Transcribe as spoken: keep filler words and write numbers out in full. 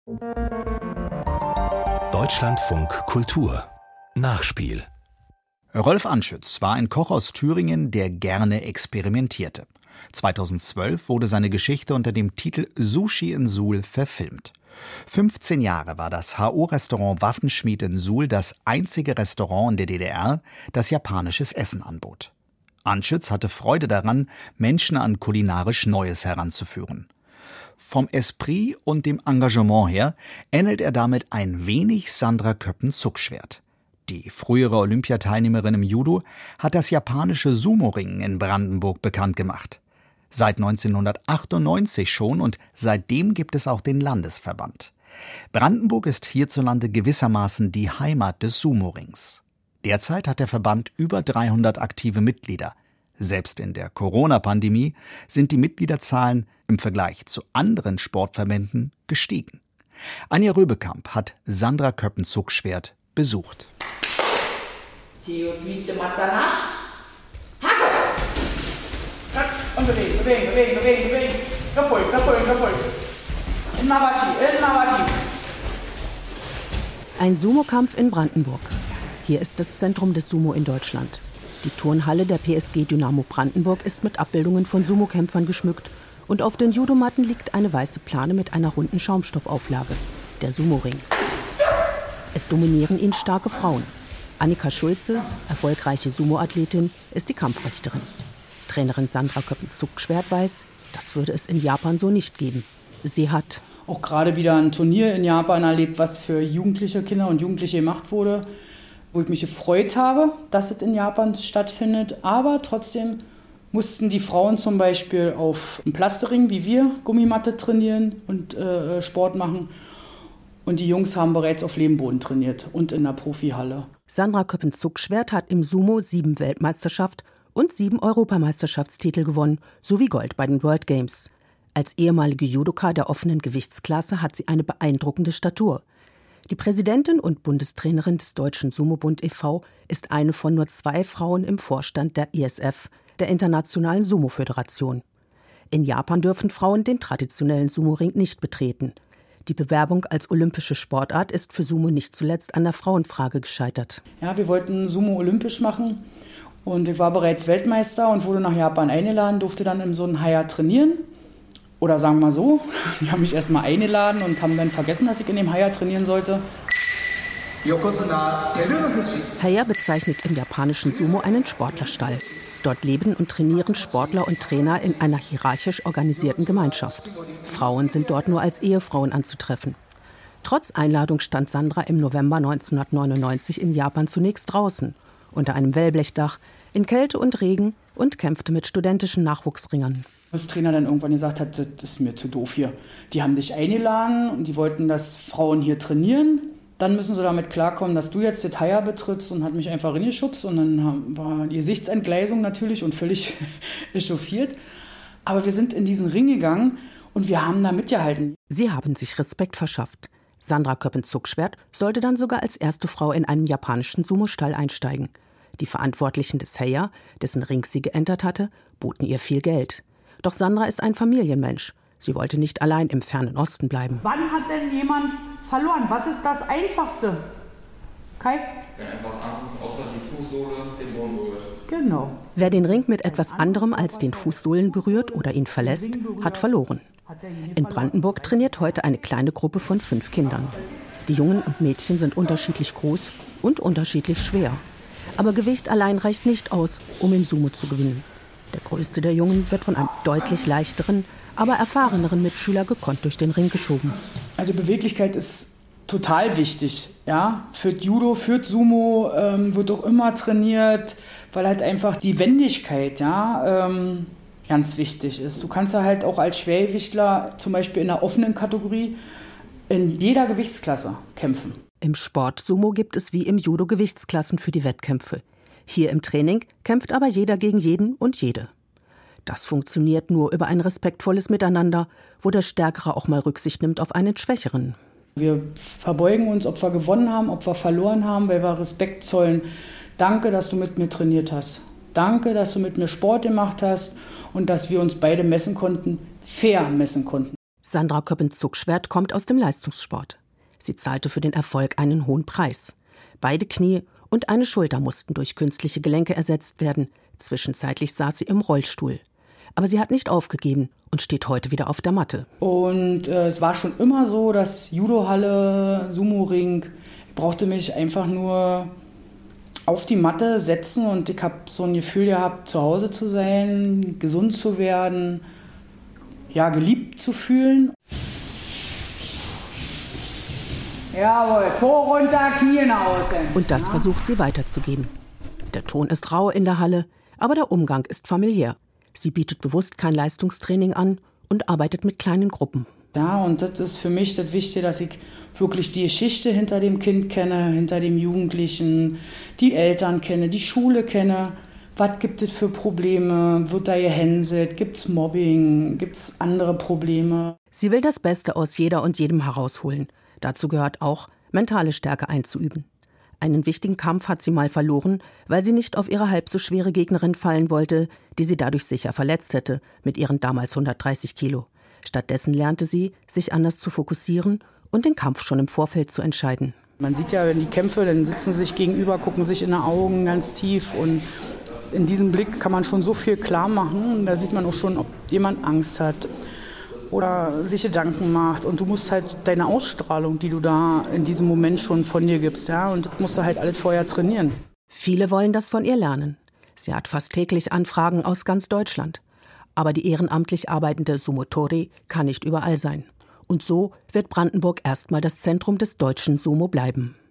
Deutschlandfunk Kultur Nachspiel. Rolf Anschütz war ein Koch aus Thüringen, der gerne experimentierte. zweitausendzwölf wurde seine Geschichte unter dem Titel Sushi in Suhl verfilmt. fünfzehn Jahre war das H O-Restaurant Waffenschmied in Suhl das einzige Restaurant in der D D R, das japanisches Essen anbot. Anschütz hatte Freude daran, Menschen an kulinarisch Neues heranzuführen. Vom Esprit und dem Engagement her ähnelt er damit ein wenig Sandra Köppen-Zuckschwert. Die frühere Olympiateilnehmerin im Judo hat das japanische Sumo-Ringen in Brandenburg bekannt gemacht. Seit neunzehnhundertachtundneunzig schon und seitdem gibt es auch den Landesverband. Brandenburg ist hierzulande gewissermaßen die Heimat des Sumo-Rings. Derzeit hat der Verband über dreihundert aktive Mitglieder. Selbst in der Corona-Pandemie sind die Mitgliederzahlen im Vergleich zu anderen Sportverbänden gestiegen. Anja Röbekamp hat Sandra Köppen-Zuckschwert besucht. Theos mit dem Matanasch. Hacke! Und bewegen, bewegen, bewegen, bewegen, bewegen. Gefolgt, gefolgt, gefolgt. In Mawashi, in Mawashi. Ein Sumo-Kampf in Brandenburg. Hier ist das Zentrum des Sumo in Deutschland. Die Turnhalle der P S G Dynamo Brandenburg ist mit Abbildungen von Sumo-Kämpfern geschmückt und auf den Judomatten liegt eine weiße Plane mit einer runden Schaumstoffauflage, der Sumo-Ring. Es dominieren ihn starke Frauen. Annika Schulze, erfolgreiche Sumo-Athletin, ist die Kampfrichterin. Trainerin Sandra Köppen-Zuckschwert weiß, das würde es in Japan so nicht geben. Sie hat auch gerade wieder ein Turnier in Japan erlebt, was für jugendliche Kinder und Jugendliche gemacht wurde, wo ich mich gefreut habe, dass es in Japan stattfindet. Aber trotzdem mussten die Frauen zum Beispiel auf einem Plastering, wie wir, Gummimatte trainieren und äh, Sport machen. Und die Jungs haben bereits auf Lehmboden trainiert und in der Profihalle. Sandra Köppen-Zuckschwert hat im Sumo sieben Weltmeisterschaft und sieben Europameisterschaftstitel gewonnen, sowie Gold bei den World Games. Als ehemalige Judoka der offenen Gewichtsklasse hat sie eine beeindruckende Statur. Die Präsidentin und Bundestrainerin des Deutschen Sumo-Bund e V ist eine von nur zwei Frauen im Vorstand der I S F, der Internationalen Sumo-Föderation. In Japan dürfen Frauen den traditionellen Sumo-Ring nicht betreten. Die Bewerbung als olympische Sportart ist für Sumo nicht zuletzt an der Frauenfrage gescheitert. Ja, wir wollten Sumo olympisch machen und ich war bereits Weltmeister und wurde nach Japan eingeladen, durfte dann in so einem Haya trainieren. Oder sagen wir mal so, die haben mich erstmal eingeladen und haben dann vergessen, dass ich in dem Haya trainieren sollte. Haya bezeichnet im japanischen Sumo einen Sportlerstall. Dort leben und trainieren Sportler und Trainer in einer hierarchisch organisierten Gemeinschaft. Frauen sind dort nur als Ehefrauen anzutreffen. Trotz Einladung stand Sandra im November neunzehnhundertneunundneunzig in Japan zunächst draußen, unter einem Wellblechdach, in Kälte und Regen und kämpfte mit studentischen Nachwuchsringern. Das Trainer dann irgendwann gesagt hat, das ist mir zu doof hier. Die haben dich eingeladen und die wollten, dass Frauen hier trainieren. Dann müssen sie damit klarkommen, dass du jetzt das Haya betrittst, und hat mich einfach reingeschubst. Und dann war die Gesichtsentgleisung natürlich und völlig echauffiert. Aber wir sind in diesen Ring gegangen und wir haben da mitgehalten. Sie haben sich Respekt verschafft. Sandra Köppen-Zuckschwert sollte dann sogar als erste Frau in einem japanischen Sumo-Stall einsteigen. Die Verantwortlichen des Haya, dessen Ring sie geentert hatte, boten ihr viel Geld. Doch Sandra ist ein Familienmensch. Sie wollte nicht allein im fernen Osten bleiben. Wann hat denn jemand verloren? Was ist das Einfachste? Kai? Wenn etwas anderes außer die Fußsohle den Boden berührt. Genau. Wer den Ring mit etwas anderem als den Fußsohlen berührt oder ihn verlässt, hat verloren. In Brandenburg trainiert heute eine kleine Gruppe von fünf Kindern. Die Jungen und Mädchen sind unterschiedlich groß und unterschiedlich schwer. Aber Gewicht allein reicht nicht aus, um im Sumo zu gewinnen. Der größte der Jungen wird von einem deutlich leichteren, aber erfahreneren Mitschüler gekonnt durch den Ring geschoben. Also Beweglichkeit ist total wichtig. Ja? Für Judo, für Sumo ähm, wird auch immer trainiert, weil halt einfach die Wendigkeit ja, ähm, ganz wichtig ist. Du kannst ja halt auch als Schwergewichtler zum Beispiel in der offenen Kategorie in jeder Gewichtsklasse kämpfen. Im Sport Sumo gibt es wie im Judo Gewichtsklassen für die Wettkämpfe. Hier im Training kämpft aber jeder gegen jeden und jede. Das funktioniert nur über ein respektvolles Miteinander, wo der Stärkere auch mal Rücksicht nimmt auf einen Schwächeren. Wir verbeugen uns, ob wir gewonnen haben, ob wir verloren haben, weil wir Respekt zollen. Danke, dass du mit mir trainiert hast. Danke, dass du mit mir Sport gemacht hast und dass wir uns beide messen konnten, fair messen konnten. Sandra Köppen-Zuckschwert kommt aus dem Leistungssport. Sie zahlte für den Erfolg einen hohen Preis. Beide Knie und eine Schulter mussten durch künstliche Gelenke ersetzt werden. Zwischenzeitlich saß sie im Rollstuhl. Aber sie hat nicht aufgegeben und steht heute wieder auf der Matte. Und äh, es war schon immer so, dass Judohalle, Sumo-Ring, ich brauchte mich einfach nur auf die Matte setzen und ich habe so ein Gefühl gehabt, zu Hause zu sein, gesund zu werden, ja, geliebt zu fühlen. Jawohl, Po runter, Knie nach außen. Und das versucht sie weiterzugeben. Der Ton ist rau in der Halle, aber der Umgang ist familiär. Sie bietet bewusst kein Leistungstraining an und arbeitet mit kleinen Gruppen. Ja, und das ist für mich das Wichtige, dass ich wirklich die Geschichte hinter dem Kind kenne, hinter dem Jugendlichen, die Eltern kenne, die Schule kenne. Was gibt es für Probleme? Wird da gehänselt? Gibt es Mobbing? Gibt es andere Probleme? Sie will das Beste aus jeder und jedem herausholen. Dazu gehört auch, mentale Stärke einzuüben. Einen wichtigen Kampf hat sie mal verloren, weil sie nicht auf ihre halb so schwere Gegnerin fallen wollte, die sie dadurch sicher verletzt hätte, mit ihren damals hundertdreißig Kilo. Stattdessen lernte sie, sich anders zu fokussieren und den Kampf schon im Vorfeld zu entscheiden. Man sieht ja die Kämpfe, dann sitzen sie sich gegenüber, gucken sich in die Augen ganz tief und in diesem Blick kann man schon so viel klar machen. Da sieht man auch schon, ob jemand Angst hat oder sich Gedanken macht. Und du musst halt deine Ausstrahlung, die du da in diesem Moment schon von dir gibst, ja, und das musst du halt alles vorher trainieren. Viele wollen das von ihr lernen. Sie hat fast täglich Anfragen aus ganz Deutschland. Aber die ehrenamtlich arbeitende Sumotori kann nicht überall sein. Und so wird Brandenburg erstmal das Zentrum des deutschen Sumo bleiben.